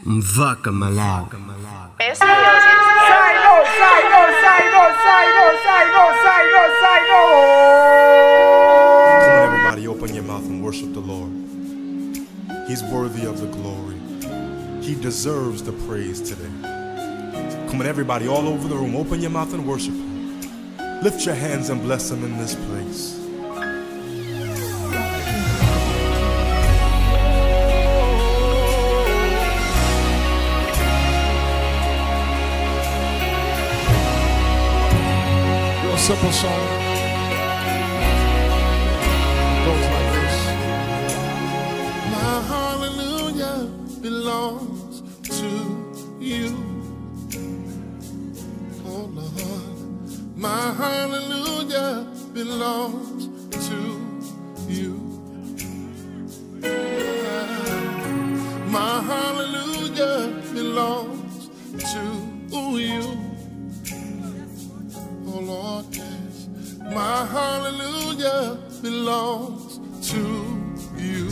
Mvaka Malaga. Best music. Come on, everybody, open your mouth and worship the Lord. He's worthy of the glory. He deserves the praise today. Come on, everybody, all over the room, open your mouth and worship Him. Lift your hands and bless Him in this place. Real simple song. It goes like this. My hallelujah belongs to you. Oh Lord, my hallelujah belongs to you. My hallelujah belongs to you. Oh Lord, yes, my hallelujah belongs to you.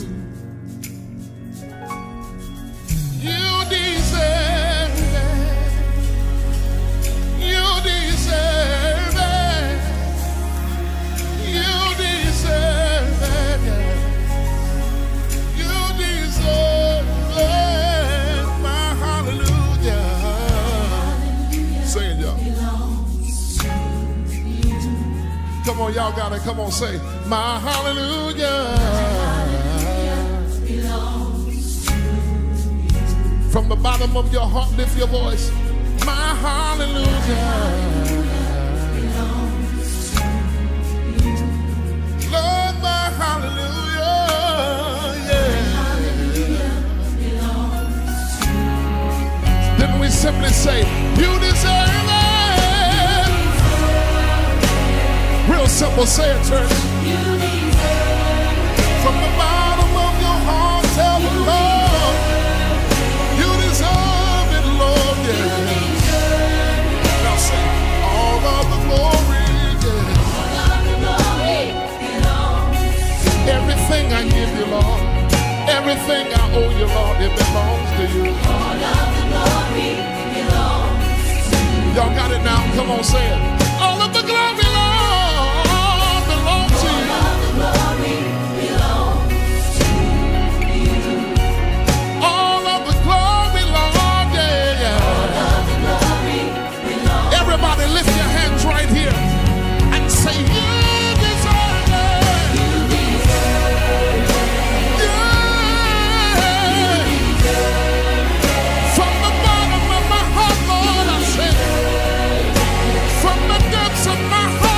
You deserve it. You deserve it. You deserve it. You deserve it. My hallelujah. Sing it, y'all. Come on, y'all got it. Come on, say, my hallelujah. From the bottom of your heart, lift your voice. My hallelujah. Lord, my hallelujah. Yeah. Then we simply say, you deserve it. Real simple, say it, church. From the bottom of your heart, tell the Lord, you deserve it, Lord, yeah. Now say, all of the glory, yeah. Everything I give you, Lord, everything I owe you, Lord, it belongs to you. All of the glory belongs to you. Y'all got it now? Come on, say it. All of the glory, Lord, belongs to you. All of the glory belongs to you. All of the glory, Lord, yeah, yeah. All of the glory belongs. Everybody lift your hands right here and say, you deserve it. You deserve it. Yeah. You deserve it. From the bottom of my heart, Lord, I say, from the depths of my heart.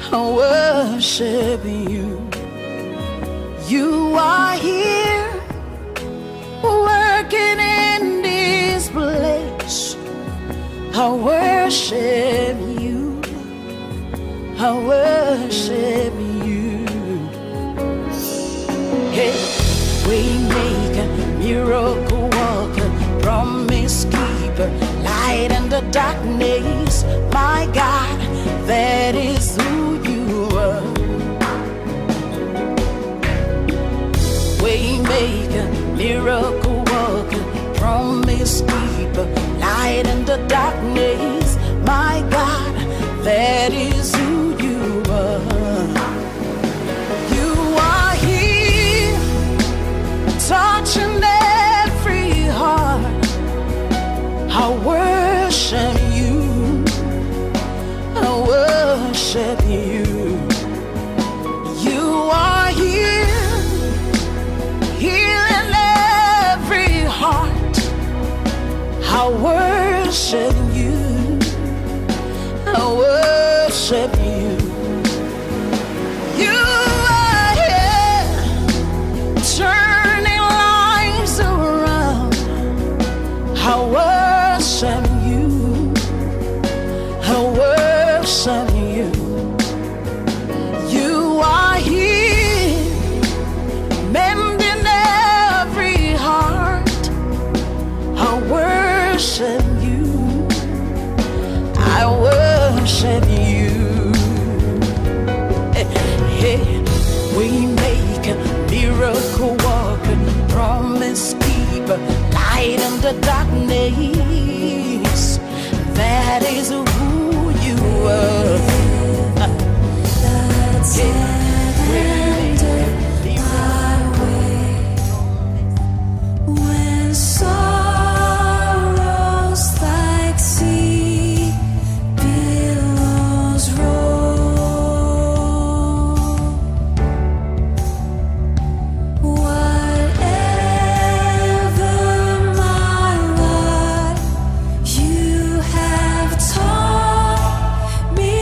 I worship you. You are here, working in this place. I worship you. I worship you. Hey, Waymaker, miracle worker, promise keeper, light in the darkness. My God, that is who you are. Waymaker, miracle worker, promise keeper, light in the darkness. My God, that is who you are. You are here, touching every heart. I worship you. I worship you. You are here, healing every heart. I worship you. I worship you. You are here, turning lives around. I worship you. I worship you. You are here, mending every heart. I worship you. I worship you. Hey, we make a miracle worker, promise keeper, light in the darkness. That is who you are. When sorrows like sea billows roll, whatever my lot, you have taught me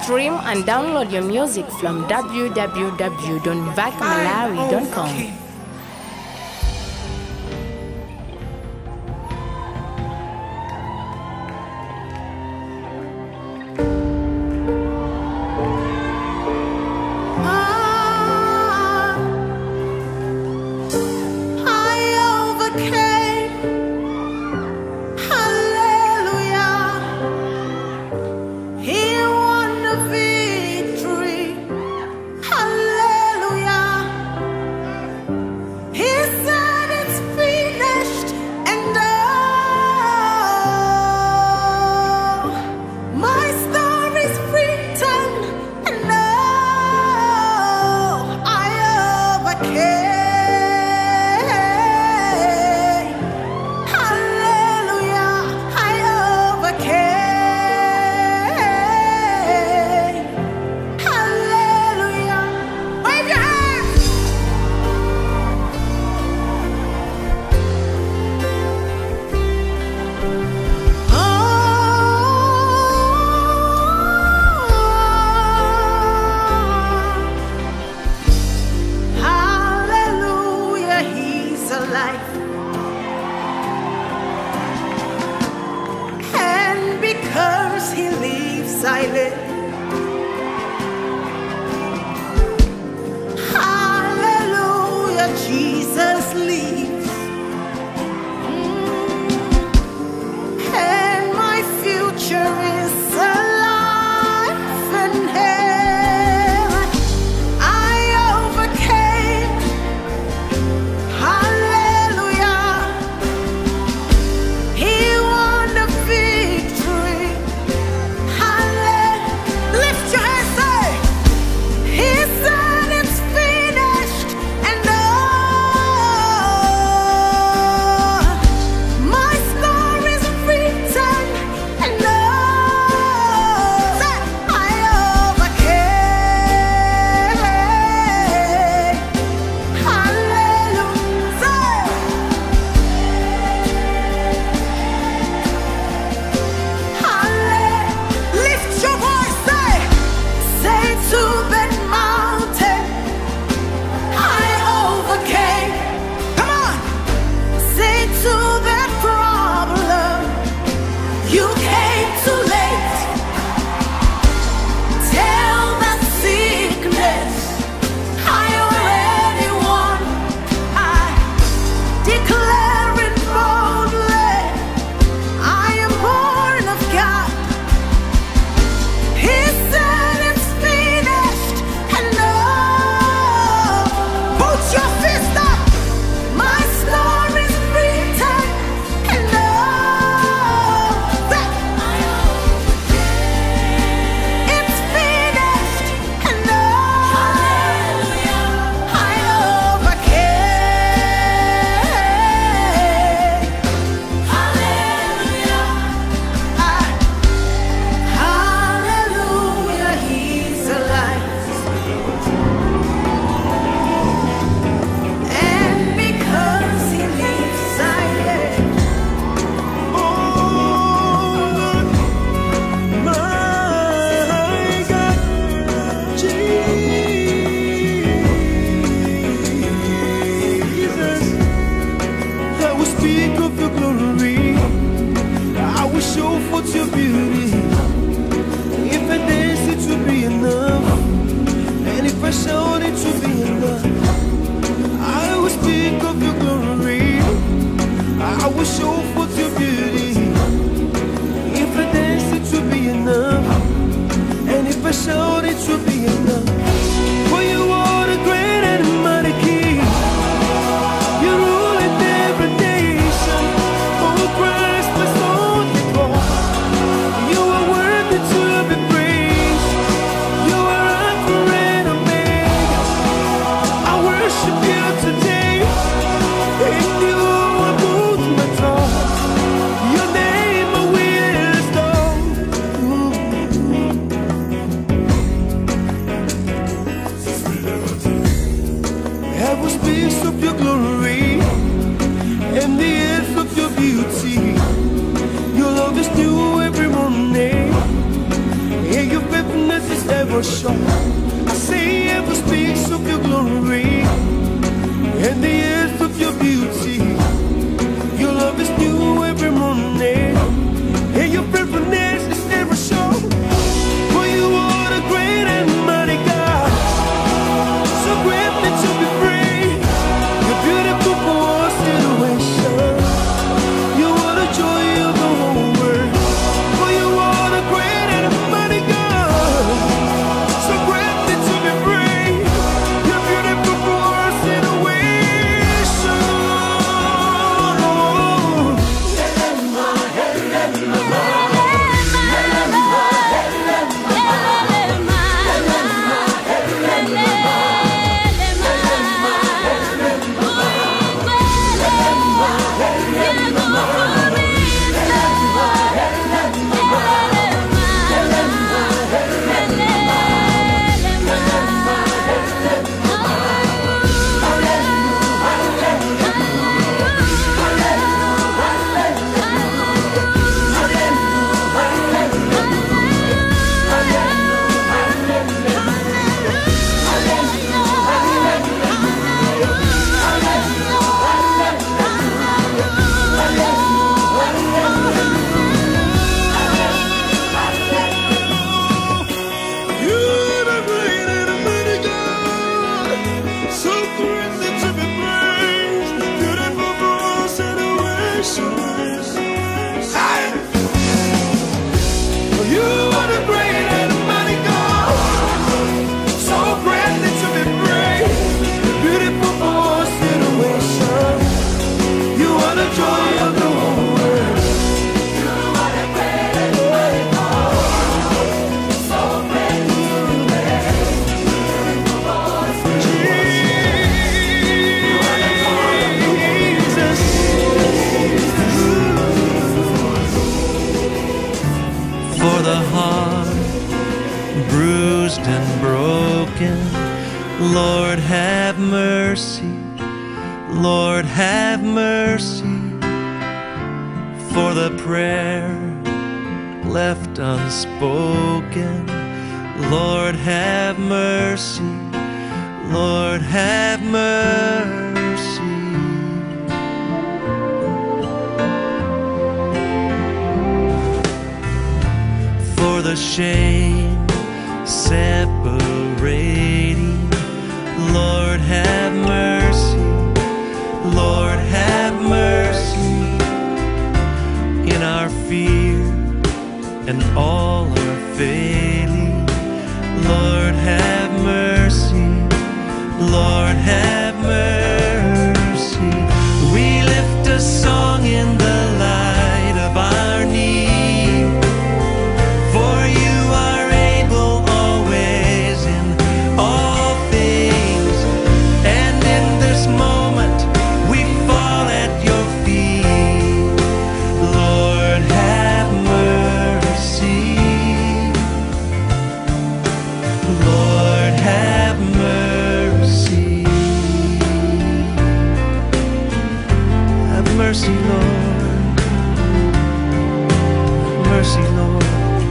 Stream and download your music from www.vacmalari.com. never short. I say ever speaks of your glory and the years of your beauty. Your love is new every morning, and your faithfulness is never short. For you are the great and mighty God, so greatly to be praised. Your beautiful for situation. You are the joy of the whole world. For you are the great and mighty God, so greatly to be praised. Your beautiful for situation. Lord, have mercy. Lord, have mercy. For the prayer left unspoken, Lord, have mercy. Lord, have mercy. For the shame separating, Lord, have mercy. Lord, have mercy. In our fear and all our failing, Lord, have mercy. Lord, have mercy. We lift a song in the light of our need, for you are able always in all things, and in this moment we fall at your feet. Lord, have mercy. Lord, have mercy. Have mercy, Lord. Mercy, Lord.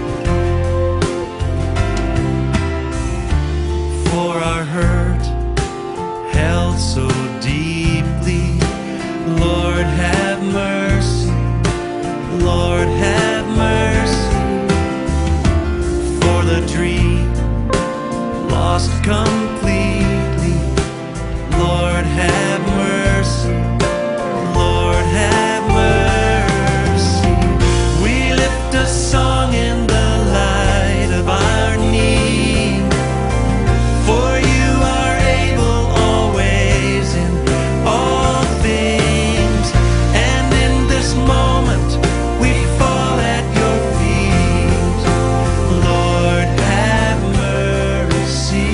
For our hurt held so deeply, Lord, have mercy. Lord, have mercy. For the dream lost completely, Lord, have mercy. Lord, have mercy. We lift a song in the light of our need, for you are able always in all things, and in this moment we fall at your feet. Lord, have mercy.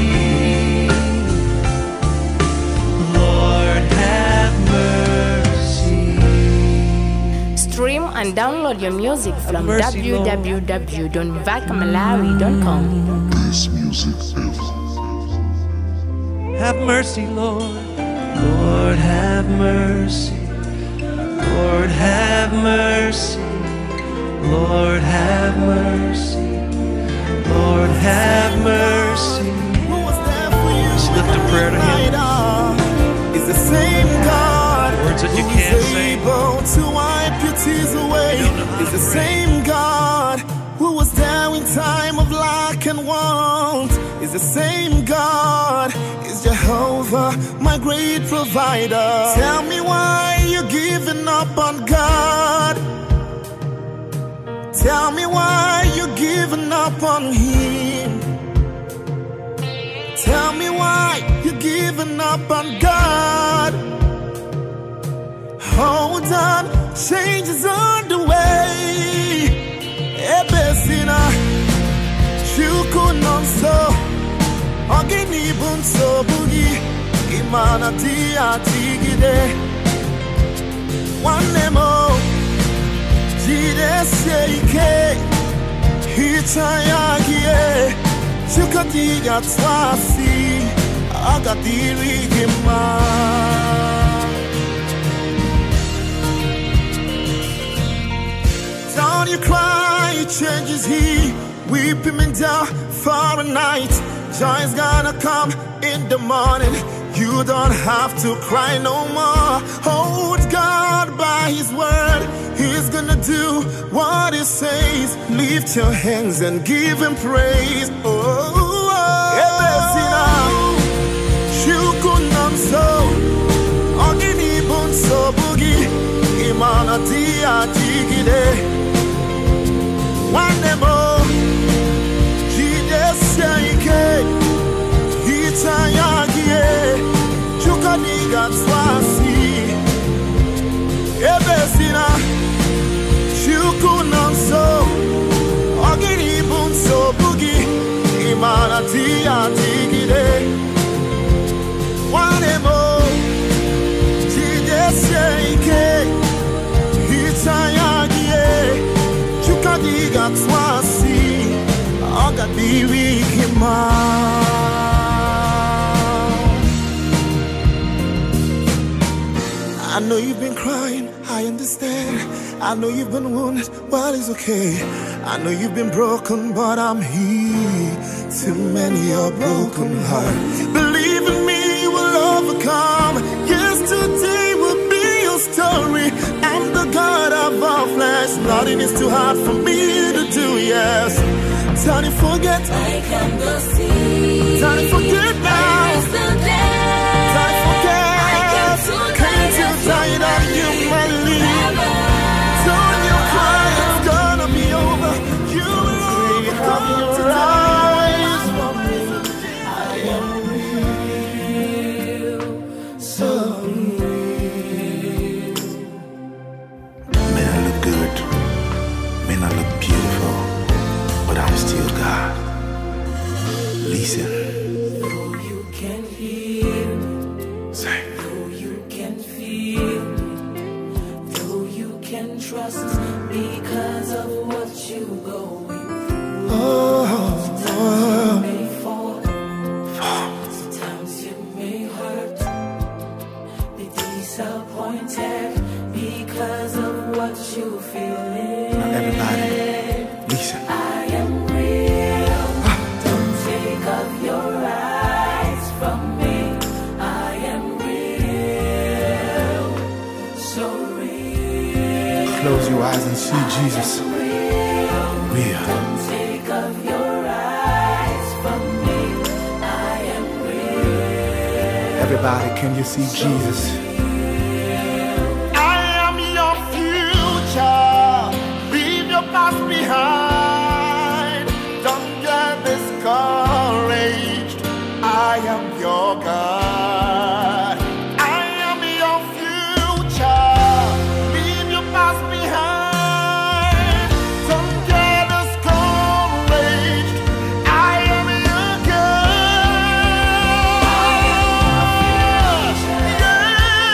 Lord, have mercy. Stream and download your music from mercy, Lord. www.vacamalawi.com. This music is. Have mercy, Lord. Lord, have mercy. Lord, have mercy. Lord, have mercy. Lord, have mercy. my great provider. Tell me why you're giving up on God. Tell me why you're giving up on Him. Tell me why you're giving up on God. Hold on, change is on the way. Ebesina, shukunon so, ogini bunso bugi, imana tia tigide. One more, jide seike, hitayagie, shukatiga twasi, agadiri gima. Don't you cry, changes He. Weep him down for a night. Joy's gonna come in the morning. You don't have to cry no more. Hold God by His word. He's gonna do what He says. Lift your hands and give Him praise. Imana tia tigide. One more, Jesus saike, hitayagie, chukaniga twasi, ebesina, chukunanso, ogiri bunso bugi, imana tia tigide. One more, Jesus saike, hitayagie. Diga twasi, agadiri kima. I know you've been crying, I understand. I know you've been wounded, but it's okay. I know you've been broken, but I'm here to mend your broken heart. Believe in me, you will overcome. Yesterday will be your story. I'm the God of all flesh. Nothing is too hard for me to do, yes. Time to forget. I can go see. Time to forget now. Time to forget. Can't you tell that you might leave? Don't you cry, it's gonna be over. You will come to rise from me. I am real, so real. May I look good, may not look beautiful, but I'm still God. Listen. Though you can hear me, Say. though you can feel me, though you can trust because of what you going through. Sometimes you may fall, sometimes you may hurt, be disappointed because of what you feeling. Now everybody, listen. I am real. Don't take off your eyes from me. I am real, so real. Close your eyes and see Jesus. Real. Don't take off your eyes from me. I am real. Everybody, can you see Jesus? I am your future. Leave your past behind. Don't get discouraged. I am your God. I am your future. Leave your past behind. Don't get discouraged. I am your God. Yeah.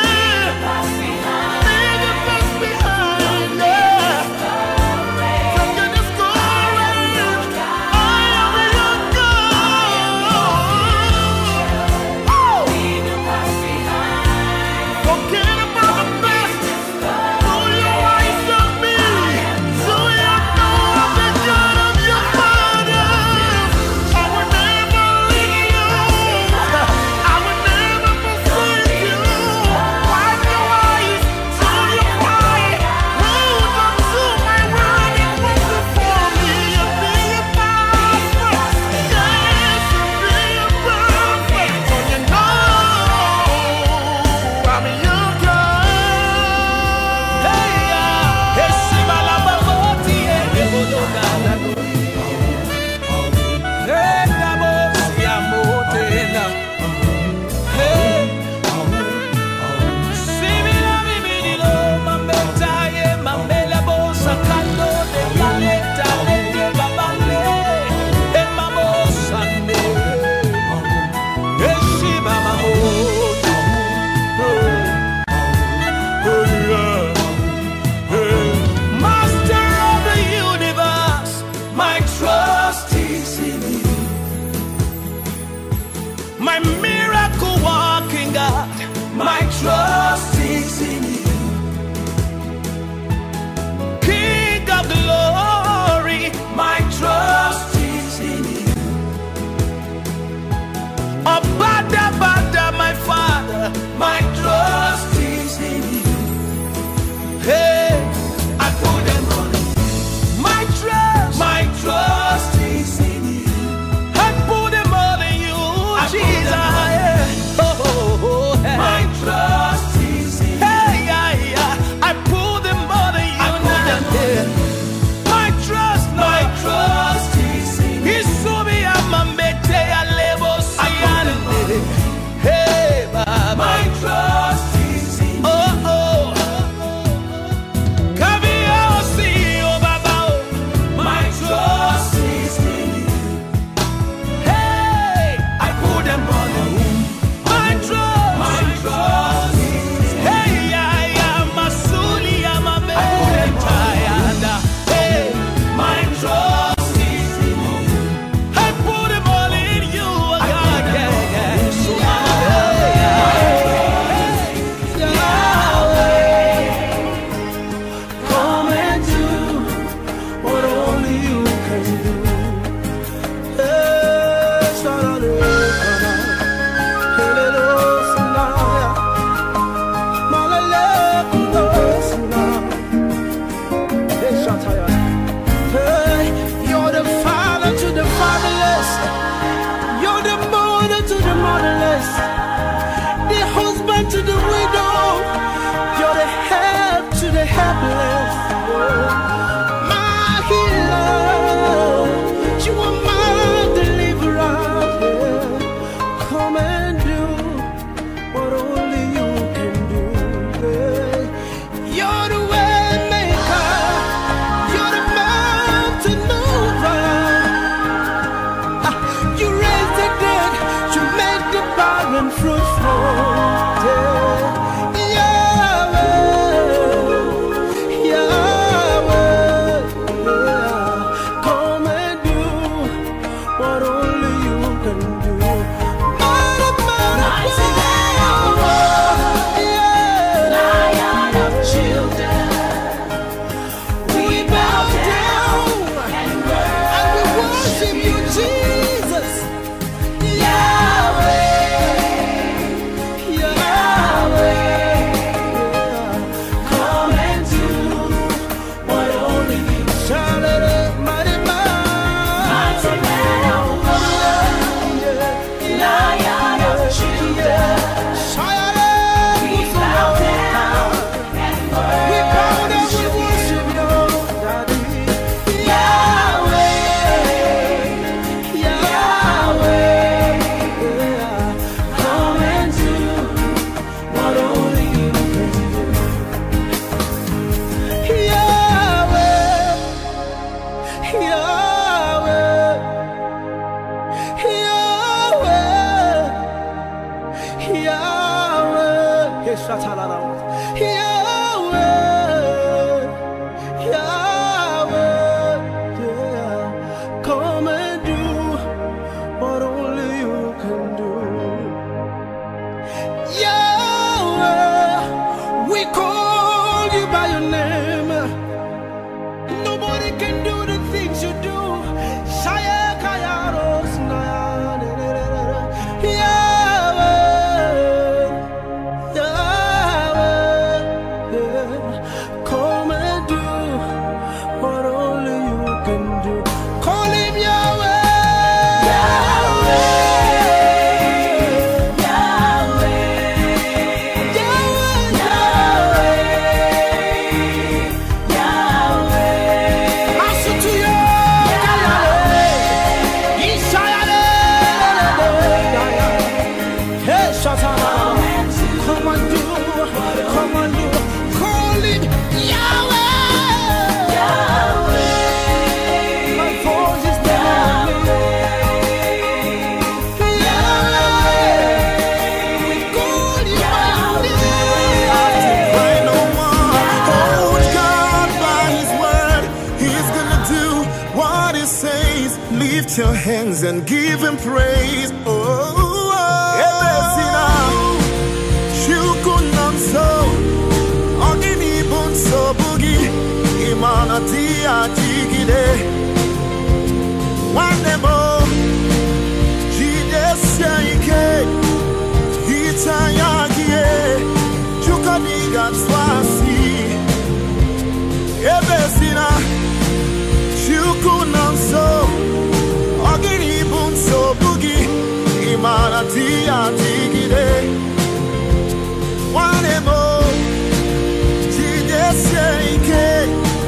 lift your hands and give him praise. Oh, Ebesina, Shukunamso, Ogini Bunso Bugi, Imanatia Jigide, Wanemo, Jides Yaike, Itayagie, Chukadiga Swasi, Ebesina, Shukunamso, Ogini Bunso Bugi, Imanatia Jigide, Wanemo, Jides Yaike,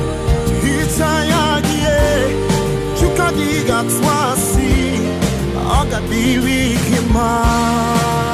Itayagie, Chukadiga Swasi, Ogadiwi Kima.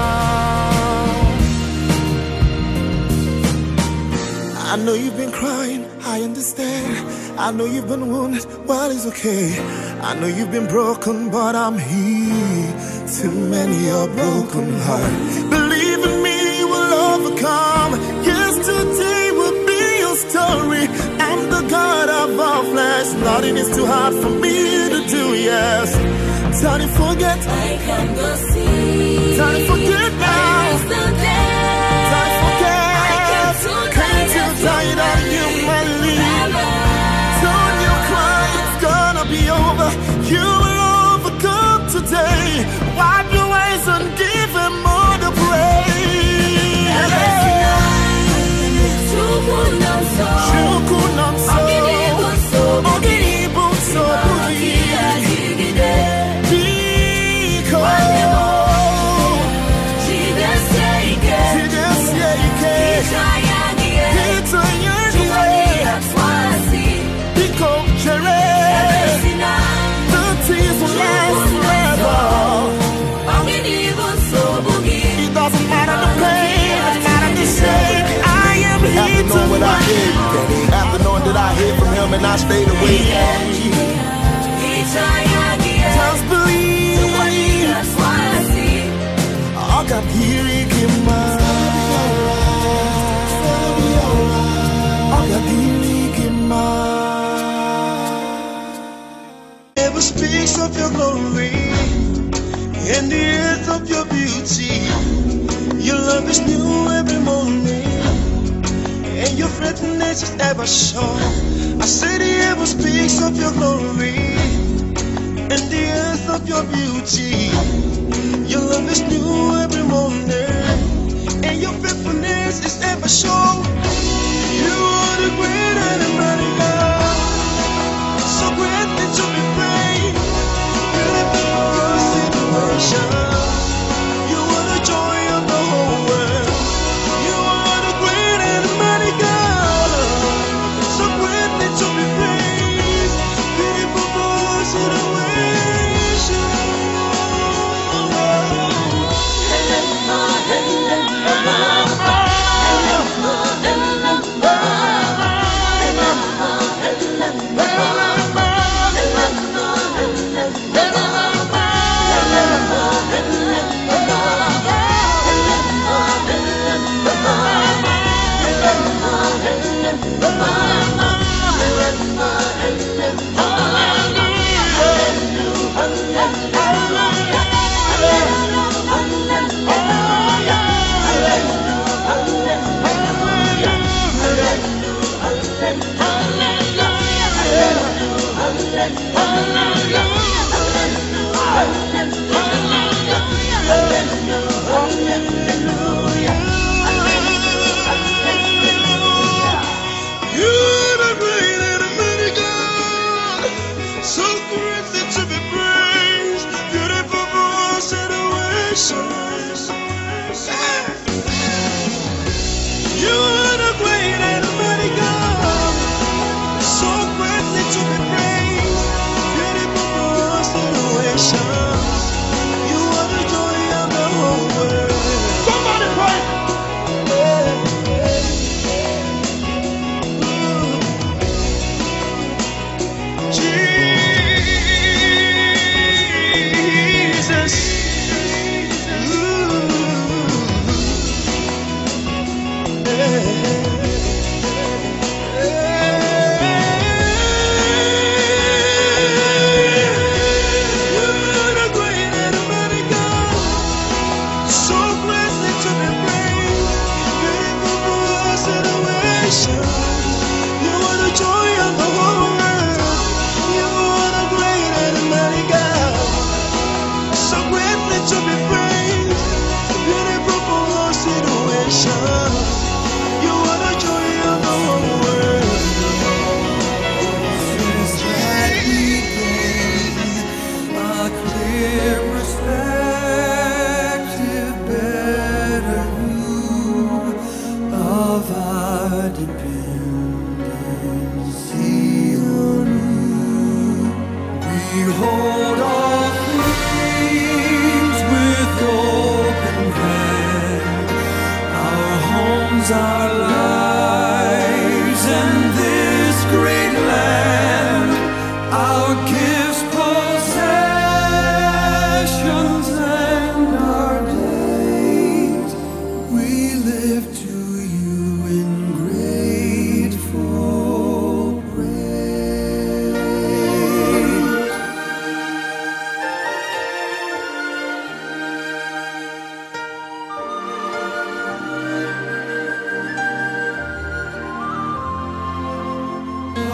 I know you've been crying, I understand. I know you've been wounded, well, it's okay. I know you've been broken, but I'm here to mend your broken heart. Believe in me, you will overcome. Yesterday will be your story. I'm the God of all flesh. Nothing is too hard for me to do, yes. Time to forget. I can go see. Time to forget now. I miss the day. Tired of humanly. Don't you cry, it's gonna be over. You will overcome today. Wipe your eyes and give him all the praise. Shukunamso, Ogini Bunso Bugi, Biko, Jides Yaike, what I hear, after knowing that I hear from him and I stayed away. Just believe. I got hearing in my. I got hearing in my. Never speaks of your glory and the earth of your beauty. Your love is new every morning. And your faithfulness is ever sure. I say the ever speaks of your glory and the earth of your beauty. Your love is new every morning, and your faithfulness is ever sure. You are the great and the mighty God, so great that you be praised. Beautiful for your situation. You are the joy of the whole world. You are the great and the mighty God, so great that you be praised. Beautiful for your situation.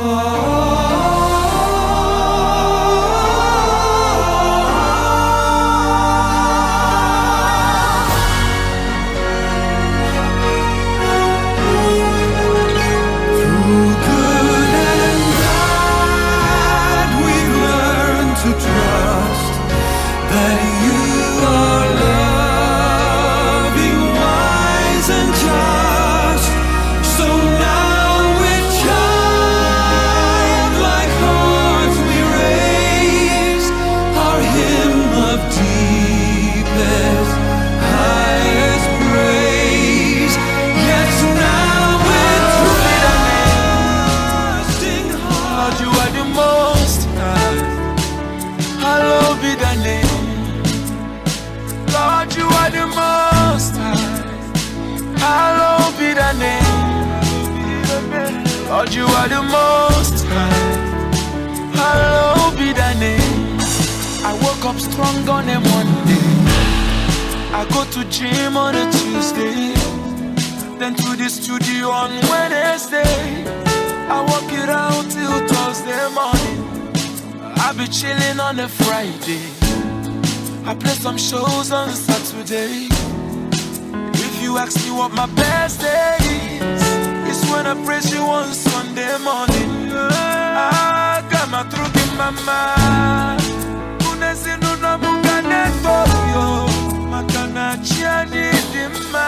Lord, you are the most high. Hallowed be thy name. I woke up strong on a Monday. I go to gym on a Tuesday. Then to the studio on Wednesday. I work it out till Thursday morning. I be chilling on a Friday. I play some shows on Saturday. If you ask me what my best day is, it's when I praise you on Sunday morning. I got my throat in my mind. Unesinu na mugane toyo, makana chiani dima.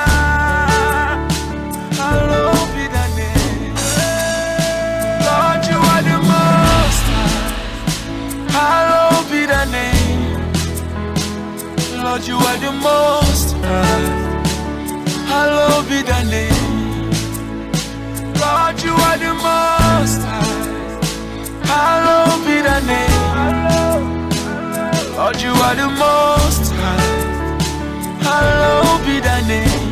Hallowed be thy name. Lord, you are the most high. Hallowed be thy name. Lord, you are the most high. Hallowed be thy name. Lord, you are the most high. Hallowed be thy name. Lord, you are the most high. Hallowed be thy name.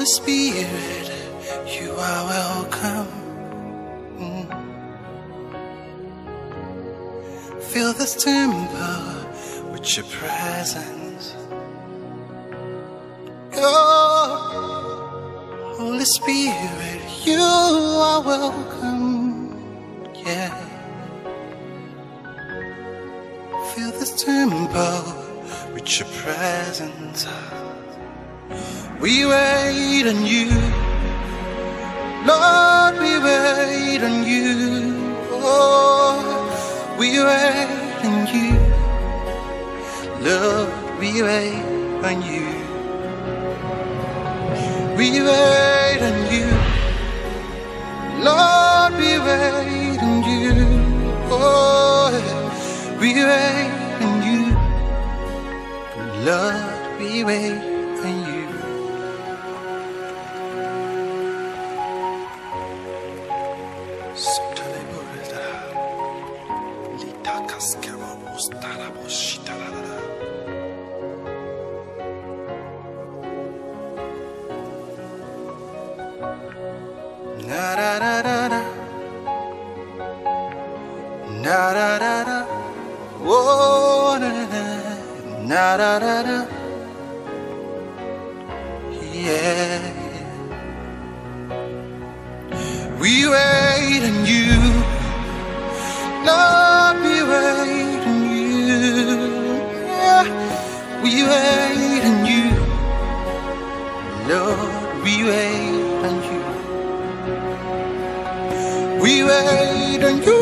Holy Spirit, you are welcome. Fill this temple with your presence. Oh, Holy Spirit, you are welcome. Yeah. Fill this temple with your presence. We wait on you, Lord, we wait on you. Oh, we wait on you, Lord, we wait on you. We wait on you, Lord, we wait on you. Oh, we wait on you, Lord, we wait on you. Na da da da da, na da da da, oh na na na da da da, yeah. We wait on you, Lord, we wait on you, yeah. We wait on you, Lord, we wait on you. We wait on you,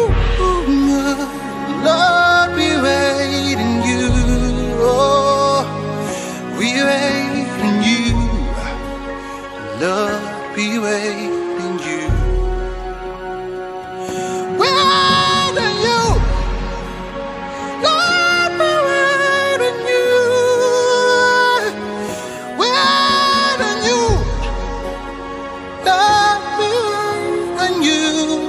Lord, we wait on you. Oh, we wait on you, Lord, we wait on you. We wait on you, Lord, we wait on you. We wait on you, Lord, we wait on you.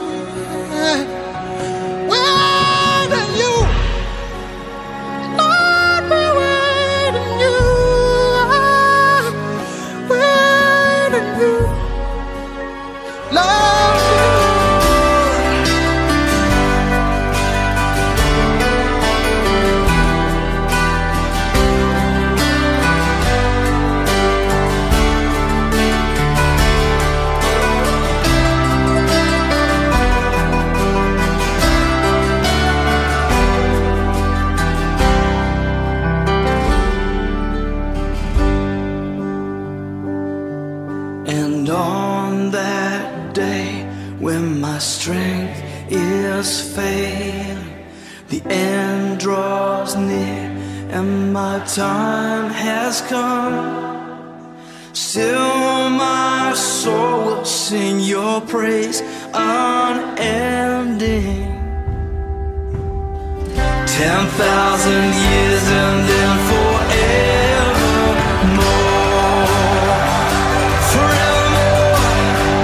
And on that day when my strength is failing, the end draws near and my time has come, still my soul will sing your praise unending. 10,000 years and then forevermore, forevermore.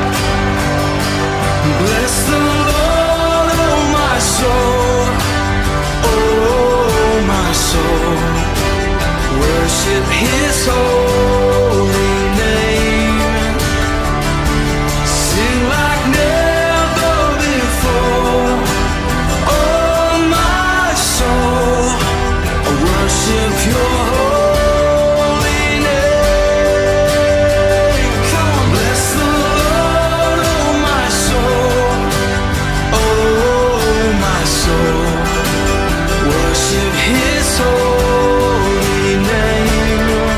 Bless the Lord, oh my soul, oh my soul. Worship His holy name. Sing like never before, oh my soul. Worship Your holy name. Come on, bless the Lord, oh my soul, oh my soul. Worship His holy name.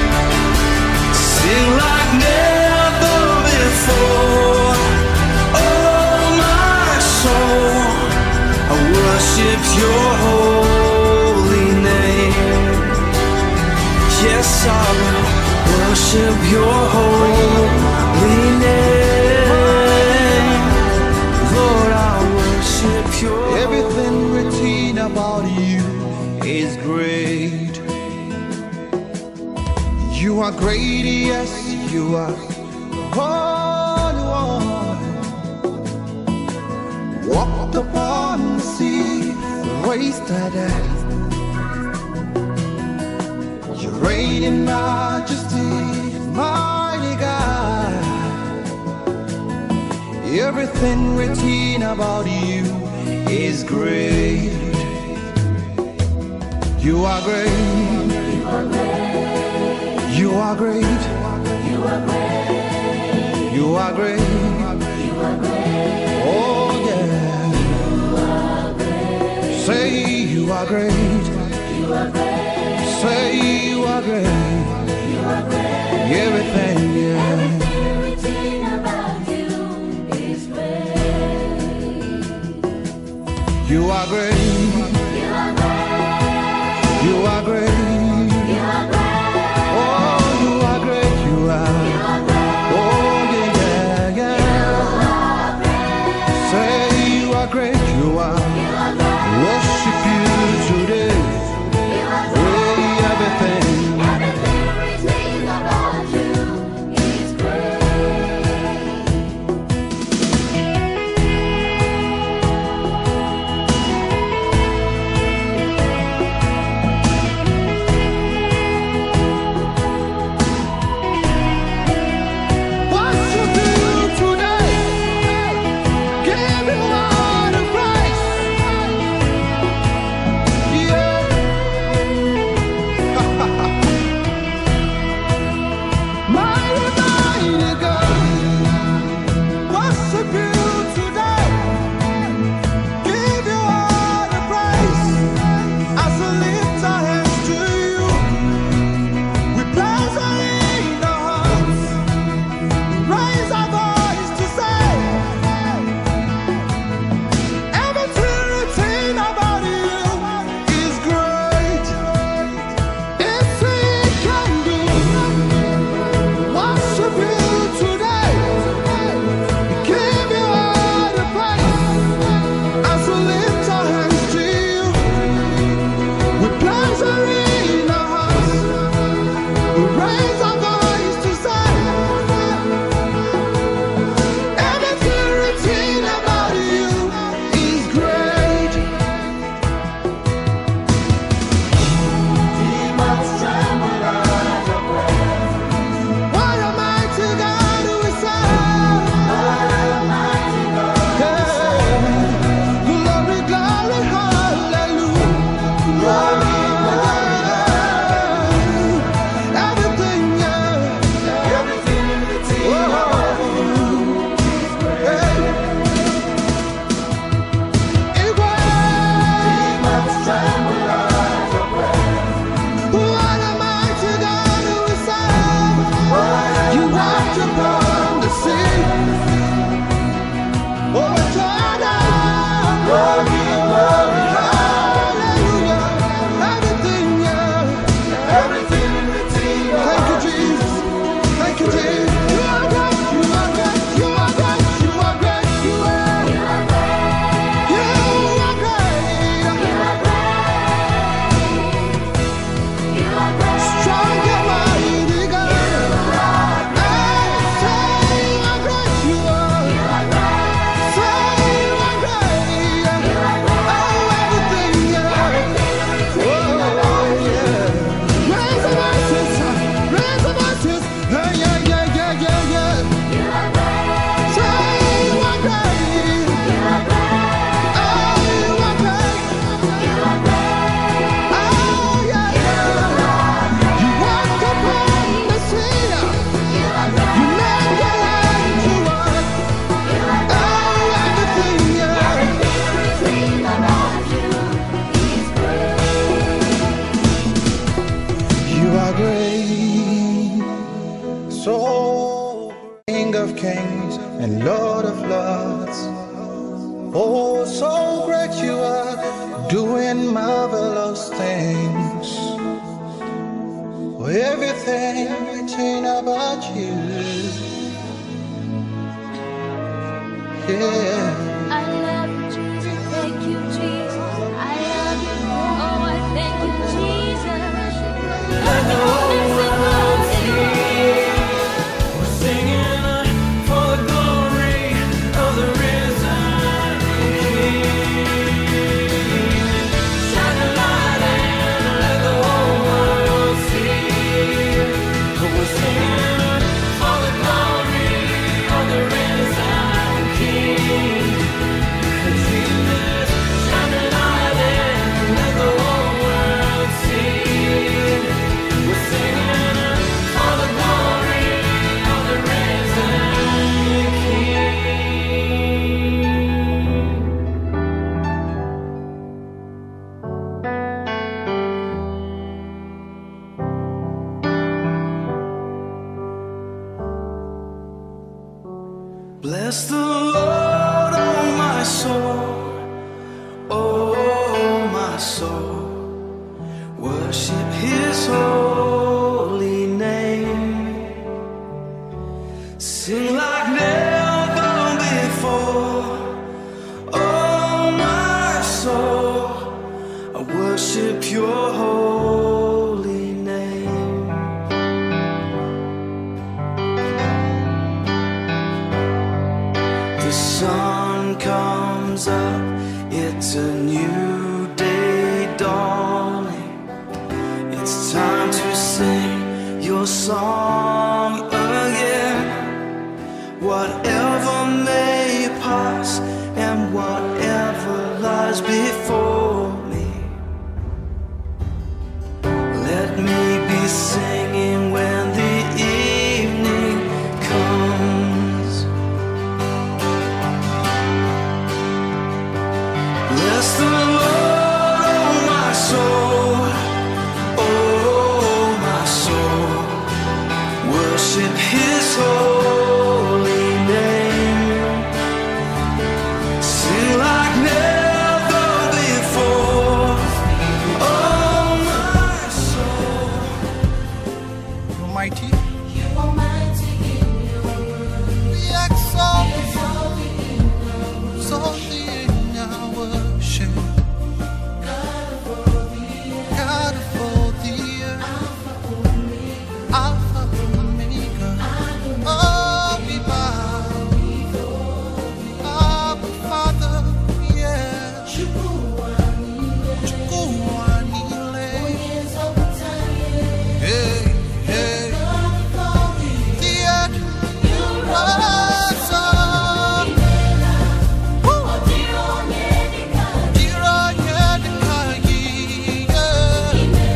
Sing like never before, oh my soul. I worship Your holy name. Yes, I will worship Your holy name. Lord, I worship Your Everything written about you is great. You are great, yes, you are the Holy One. Walked upon the sea, raised the dead. You reign in majesty, mighty God. Everything written about you is great. You are great. You are great. You are great. You are great. You are great. Oh yeah. You are great. Say you are great. You are great. Say you are great. You are great. Everything, yeah. Everything written about you is great. You are great. You are great. You are great. You are great. Oh, you are great. You are. You are great. Oh yeah, yeah, yeah. Say you are great. You are. You are great. Worship you today. You are great. Hey, everything. Everything written about you is great. What you do today? Give you all the praise. Yeah. Mighty God, worship you today. Give you all the praise. As we lift our hands to you, we place our in our hearts. Raise our voice to say, everything written about you is great. It's He can do. Worship you today. Give you all the praise. As we lift our hands to you, we place our in our hearts. We raise our voice to say, everything written about you is great. Demons tremble at your praise. What a mighty God we serve. What a mighty God we serve. Glory, glory, hallelujah. Glory, everything, yeah. Everything written about you is great. Demons tremble at your praise. What a mighty God we serve. You walked upon the sea. Oh, Jordan. Glory, glory, hallelujah. Everything, yeah. Everything written. Thank you, Jesus. Thank you, Jesus. You are great. You are great. You are great. You are great. You are. You are great. You are great. You are great. You are great. Strong and mighty God. Hey, say you are great. You are. You are great. Say you are great. You are great. Oh, everything, yeah. Everything written Oh, about you yeah. is Raise the voices. Raise the voices. Hey, yeah, yeah, yeah, yeah, yeah. You are great. Say you are great. You are great. Oh, you are great. You are great. Oh, yeah, yeah. You walked upon the sea. You are great. You made the land to walk. You are great. Oh, everything, yeah. Everything written about you is great. You are great. So King of kings and Lord of lords. Oh, so great you are, doing marvelous things. Everything written about you. Yeah. I love you, Jesus. Thank you, Jesus. I love you. Oh, I thank you, Jesus. Let the Holy Spirit We're singing for the glory of the risen King. Shine a light and let the whole world see. We're singing for the glory of the risen King. Bless the Lord, oh my soul, oh my soul. Worship His holy name. Sing like never before. Oh my soul, I worship Your holy name. The sun comes up, it's a new day dawning. It's time to sing Your song again. Whatever may pass and whatever lies before me, let me be singing when the evening comes. Bless the Lord, oh my soul, oh my soul. Worship His holy name. Sing like never before. Oh my soul. You're mighty. You are mighty in Your word. We exalt Exalt Thee in Your word. thee in our worship. God of all the earth, God of all the earth, Alpha Omega, Alpha Omega. Oh, we bow. Abba, Father, yeah. Chukwuanile, Chukwuanile. Oyezobutaye, Hey, hey. God of all the earth, The earth You rise up. Odiro Nyedika, Dira Yedikayi, yeah.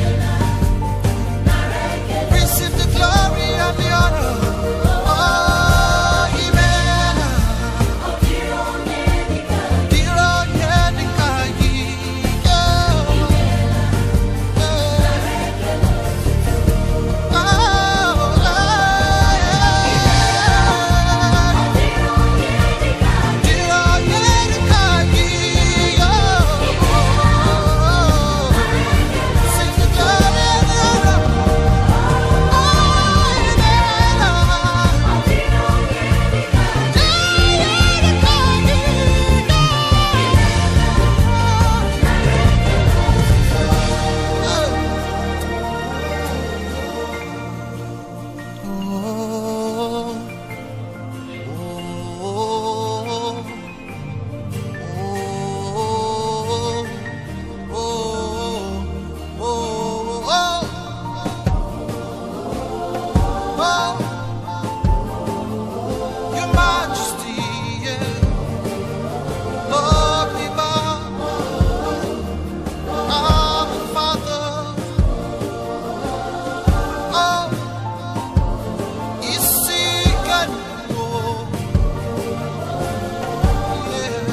Receive the glory and the honor. Oh, amen. Odiro Nyedika, Dira Yedikayi, yeah. Oh, Odiro Nyedika, Dira Yedikayi, yeah. Sing the glory and the honor. Oh, amen. Odiro Nyedika, Your Majesty, yeah. Lord, we bow. Our Father, oh, you see God, oh, yeah,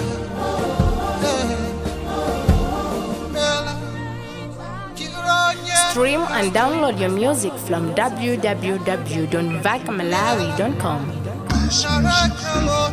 yeah. Stream and download your music from www.vacamalawi.com. Miracle,